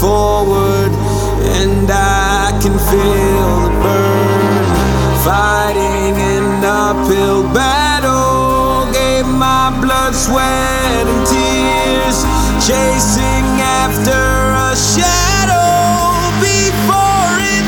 forward, and I can feel the burn. Fighting an uphill battle, gave my blood, sweat, and tears, chasing after a shadow before it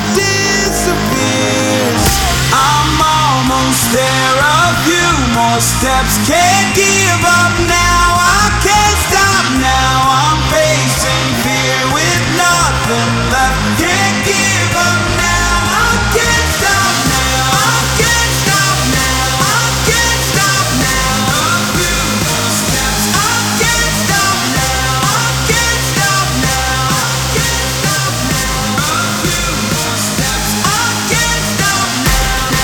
disappears. I'm almost there, a few more steps, can't give up now, I can't stop now. I'm facing fear with nothing left, can't give up now, I can't stop now, I can't stop now, I can't stop now. A few more steps, I can't stop now, I can't stop now, I can't stop now. A few more steps, I can't stop now.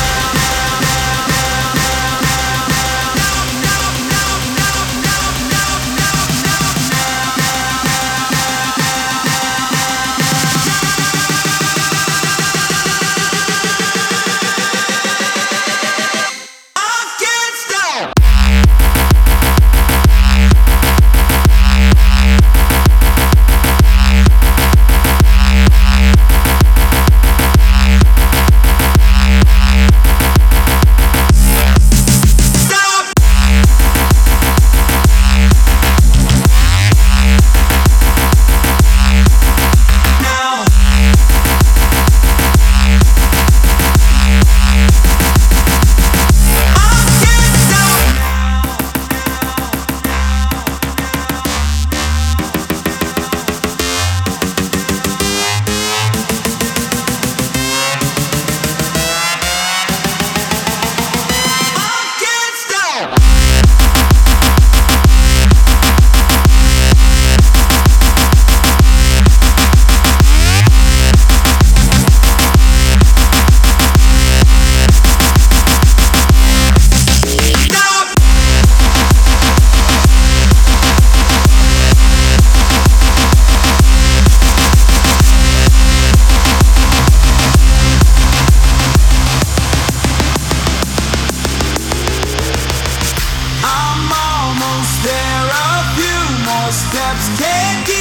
I'm almost there, a few more steps, can't